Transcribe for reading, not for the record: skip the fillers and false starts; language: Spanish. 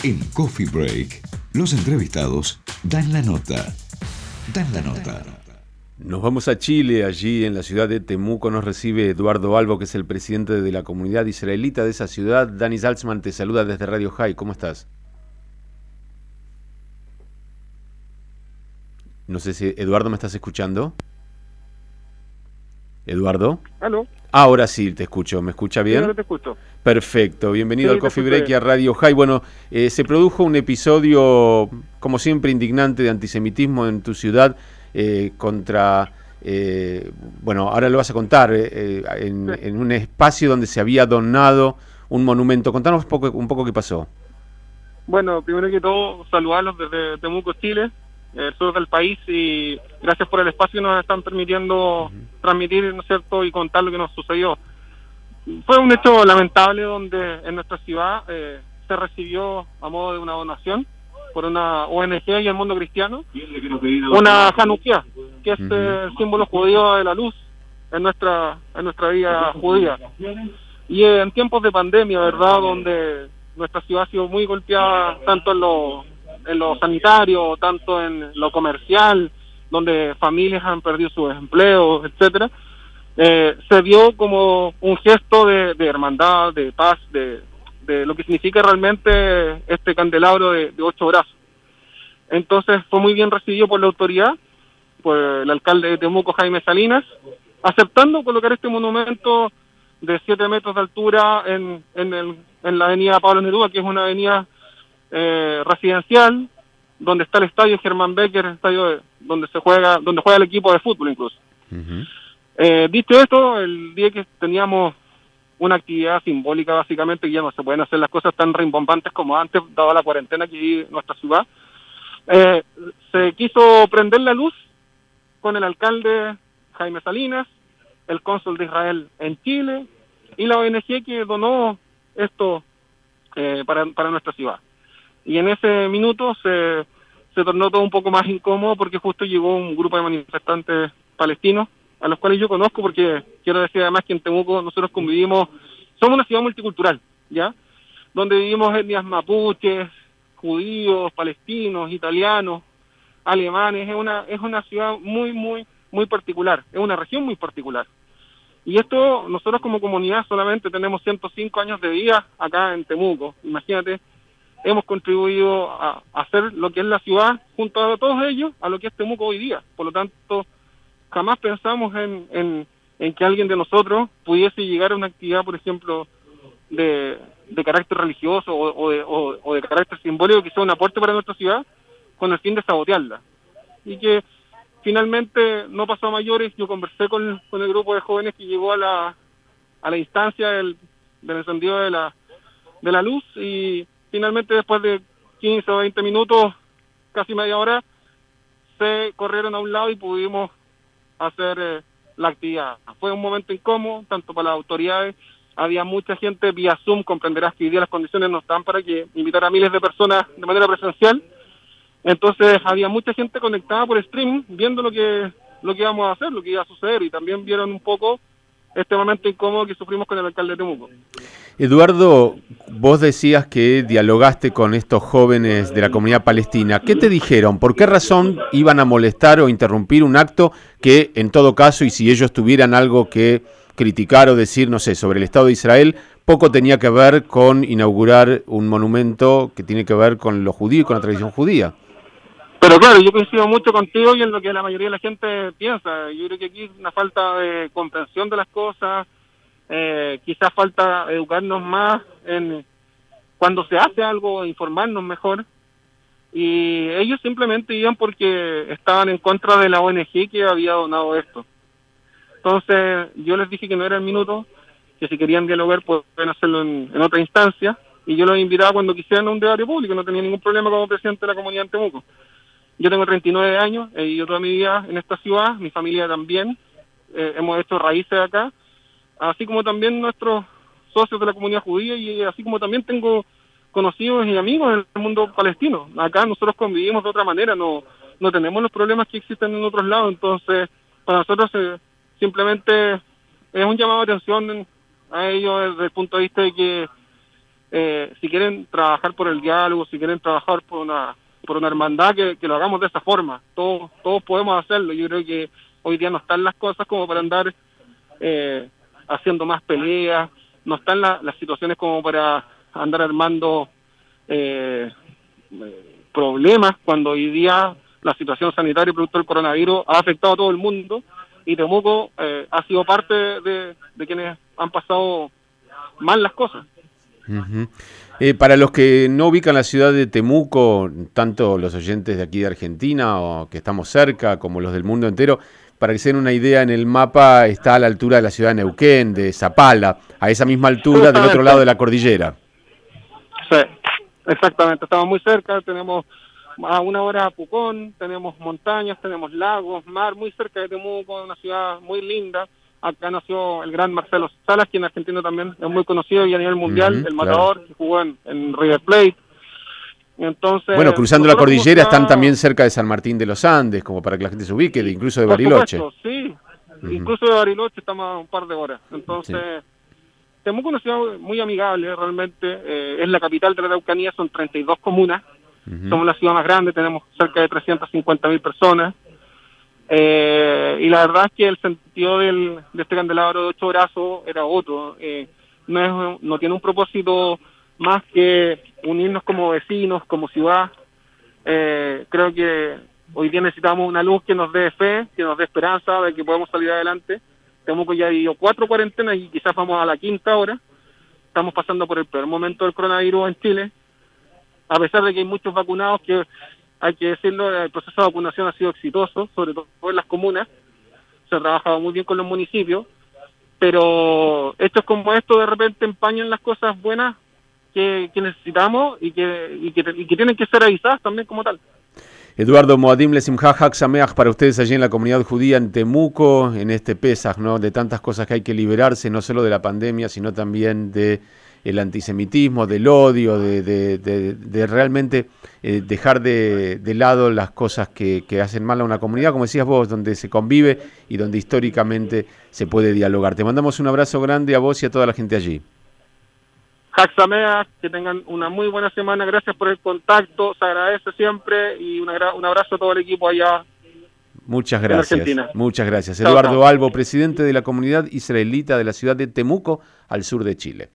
En Coffee Break, los entrevistados dan la nota. Dan la nota. Nos vamos a Chile, allí en la ciudad de Temuco nos recibe Eduardo Albo, que es el presidente de la comunidad israelita de esa ciudad. Dani Salzman te saluda desde Radio High, ¿cómo estás? No sé si, Eduardo, ¿me estás escuchando? ¿Eduardo? ¿Aló? Ahora sí te escucho, ¿me escucha bien? Sí, ahora te escucho. Perfecto, bienvenido Sí, al Coffee Break y a Radio High. Bueno, se produjo un episodio, como siempre, indignante de antisemitismo en tu ciudad contra, bueno, ahora lo vas a contar, en un espacio donde se había donado un monumento. Contanos un poco qué pasó. Bueno, primero que todo, saludarlos desde Temuco, Chile, el sur del país, y gracias por el espacio que nos están permitiendo transmitir, ¿no es cierto?, y contar lo que nos sucedió. Fue un hecho lamentable donde en nuestra ciudad se recibió a modo de una donación por una ONG y el mundo cristiano una Hanukkah, que es el símbolo judío de la luz en nuestra vida judía. Y en tiempos de pandemia, ¿verdad?, donde nuestra ciudad ha sido muy golpeada tanto en lo sanitario, tanto en lo comercial, donde familias han perdido sus empleos, etcétera, se vio como un gesto de hermandad, de paz, de lo que significa realmente este candelabro de 8 brazos. Entonces fue muy bien recibido por la autoridad, por el alcalde de Temuco, Jaime Salinas, aceptando colocar este monumento de 7 metros de altura en la avenida Pablo Neruda, que es una avenida residencial, donde está el estadio Germán Becker, el estadio donde juega el equipo de fútbol incluso. Dicho esto, el día que teníamos una actividad simbólica, básicamente, que ya no se pueden hacer las cosas tan rimbombantes como antes, dada la cuarentena que vive nuestra ciudad, se quiso prender la luz con el alcalde Jaime Salinas, el cónsul de Israel en Chile y la ONG que donó esto para nuestra ciudad. Y en ese minuto se tornó todo un poco más incómodo porque justo llegó un grupo de manifestantes palestinos, a los cuales yo conozco, porque quiero decir además que en Temuco nosotros convivimos, somos una ciudad multicultural, ¿ya?, donde vivimos etnias mapuches, judíos, palestinos, italianos, alemanes. Es una ciudad muy particular, es una región muy particular. Y esto, nosotros como comunidad solamente tenemos 105 años de vida acá en Temuco. Imagínate, hemos contribuido a hacer lo que es la ciudad, junto a todos ellos, a lo que es Temuco hoy día. Por lo tanto, jamás pensamos en que alguien de nosotros pudiese llegar a una actividad, por ejemplo, de carácter religioso o de carácter simbólico, que sea un aporte para nuestra ciudad, con el fin de sabotearla. Y que finalmente no pasó a mayores. Yo conversé con el grupo de jóvenes que llegó a la instancia del encendido de la luz, y finalmente después de 15 o 20 minutos, casi media hora, se corrieron a un lado y pudimos hacer la actividad. Fue un momento incómodo, tanto para las autoridades. Había mucha gente vía Zoom, comprenderás que hoy día las condiciones no están para que invitar a miles de personas de manera presencial. Entonces había mucha gente conectada por streaming, viendo lo que íbamos a hacer, lo que iba a suceder, y también vieron un poco este momento incómodo que sufrimos con el alcalde de Temuco. Eduardo, vos decías que dialogaste con estos jóvenes de la comunidad palestina. ¿Qué te dijeron? ¿Por qué razón iban a molestar o interrumpir un acto que, en todo caso, y si ellos tuvieran algo que criticar o decir, no sé, sobre el Estado de Israel, poco tenía que ver con inaugurar un monumento que tiene que ver con lo judío y con la tradición judía? Pero claro, yo coincido mucho contigo y en lo que la mayoría de la gente piensa. Yo creo que aquí es una falta de comprensión de las cosas, quizás falta educarnos más en cuando se hace algo, informarnos mejor. Y ellos simplemente iban porque estaban en contra de la ONG que había donado esto. Entonces yo les dije que no era el minuto, que si querían dialogar pueden hacerlo en otra instancia, y yo los invitaba cuando quisieran a un debate público. No tenía ningún problema como presidente de la comunidad en Temuco. Yo tengo 39 años, he vivido toda mi vida en esta ciudad, mi familia también, hemos hecho raíces acá, así como también nuestros socios de la comunidad judía, y así como también tengo conocidos y amigos en el mundo palestino. Acá nosotros convivimos de otra manera, no tenemos los problemas que existen en otros lados. Entonces para nosotros simplemente es un llamado de atención a ellos desde el punto de vista de que si quieren trabajar por el diálogo, si quieren trabajar por una hermandad, que lo hagamos de esa forma. Todos podemos hacerlo. Yo creo que hoy día no están las cosas como para andar haciendo más peleas, no están las situaciones como para andar armando problemas, cuando hoy día la situación sanitaria producto del coronavirus ha afectado a todo el mundo, y Temuco ha sido parte de quienes han pasado mal las cosas. Uh-huh. Para los que no ubican la ciudad de Temuco, tanto los oyentes de aquí de Argentina o que estamos cerca, como los del mundo entero, para que se den una idea, en el mapa está a la altura de la ciudad de Neuquén, de Zapala, a esa misma altura del otro lado de la cordillera. Sí, exactamente, estamos muy cerca, tenemos a 1 hora a Pucón, tenemos montañas, tenemos lagos, mar, muy cerca de Temuco, una ciudad muy linda. Acá nació el gran Marcelo Salas, quien en Argentina también es muy conocido y a nivel mundial, el matador, claro, que jugó en River Plate. Entonces, bueno, cruzando la cordillera están también cerca de San Martín de los Andes, como para que la gente se ubique, incluso de Bariloche. Por supuesto, sí, incluso de Bariloche estamos a un par de horas. Entonces, sí. Temuco es una ciudad muy amigable, realmente. Es la capital de la Araucanía, son 32 comunas. Somos la ciudad más grande, tenemos cerca de 350.000 personas. Y la verdad es que el sentido de este candelabro de 8 brazos era otro. No tiene un propósito más que unirnos como vecinos, como ciudad. Creo que hoy día necesitamos una luz que nos dé fe, que nos dé esperanza de que podemos salir adelante. Temuco ya vivió 4 cuarentenas y quizás vamos a la 5ª ahora. Estamos pasando por el peor momento del coronavirus en Chile. A pesar de que hay muchos vacunados, que hay que decirlo, el proceso de vacunación ha sido exitoso, sobre todo en las comunas. Se ha trabajado muy bien con los municipios, pero hechos como estos de repente empañan las cosas buenas que necesitamos y que tienen que ser avisadas también como tal. Eduardo, Moadim Lesimha Hag Sameach para ustedes allí en la comunidad judía en Temuco, en este Pesaj, ¿no? De tantas cosas que hay que liberarse, no solo de la pandemia, sino también de el antisemitismo, del odio, de realmente dejar de lado las cosas que hacen mal a una comunidad, como decías vos, donde se convive y donde históricamente se puede dialogar. Te mandamos un abrazo grande a vos y a toda la gente allí. Hag Sameach, que tengan una muy buena semana, gracias por el contacto, se agradece siempre, y un abrazo a todo el equipo allá. Muchas gracias. Muchas gracias. Eduardo Albo, presidente de la comunidad israelita de la ciudad de Temuco, al sur de Chile.